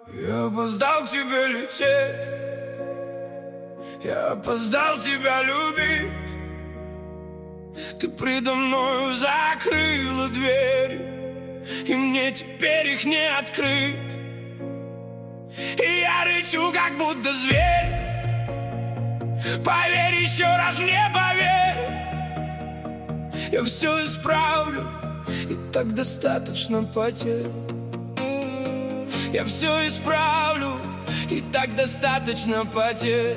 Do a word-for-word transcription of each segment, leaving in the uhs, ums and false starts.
Я опоздал к тебе лететь, я опоздал тебя любить. Ты предо мною закрыла двери, и мне теперь их не открыть. И я рычу, как будто зверь. Поверь, еще раз мне поверь. Я все исправлю, и так достаточно потерь. Я все исправлю, и так достаточно потерь.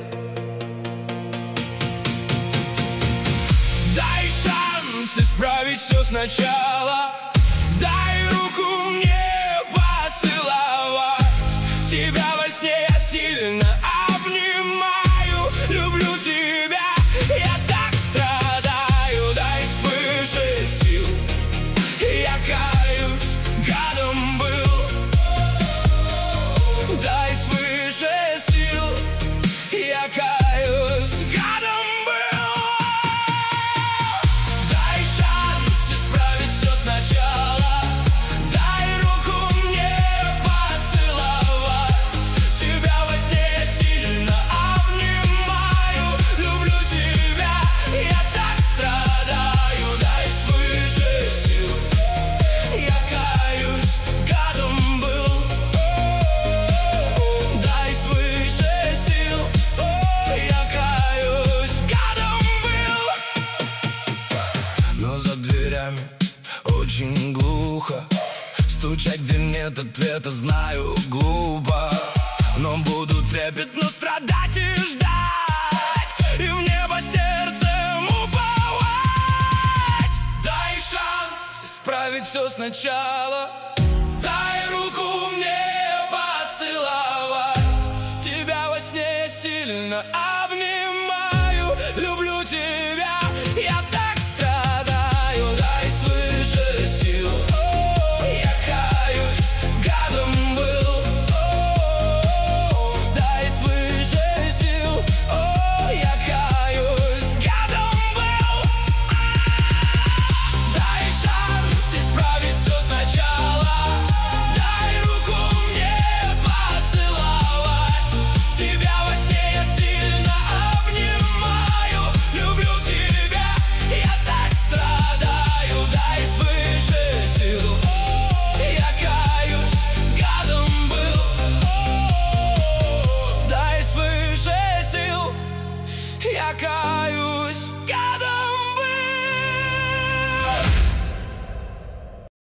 Дай шанс исправить все сначала. Дай руку мне поцеловать. Тебя во сне я сильно обнимаю. Люблю тебя, я так страдаю. Дай свыше сил, я каюсь, гадом был. Дай свыше сил, я каюсь, гадом был. Дай шанс исправить все сначала. Дай руку мне поцеловать. Тебя во сне я сильно обнимаю. Люблю тебя, я так страдаю. Дай свыше сил, я каюсь, гадом был. Дай свыше сил, я каюсь, гадом был. Но за дверями очень глухо. Стучать, где нет ответа, знаю, глупо. Но буду трепетно страдать и ждать, и в небо сердцем уповать. Дай шанс исправить все сначала.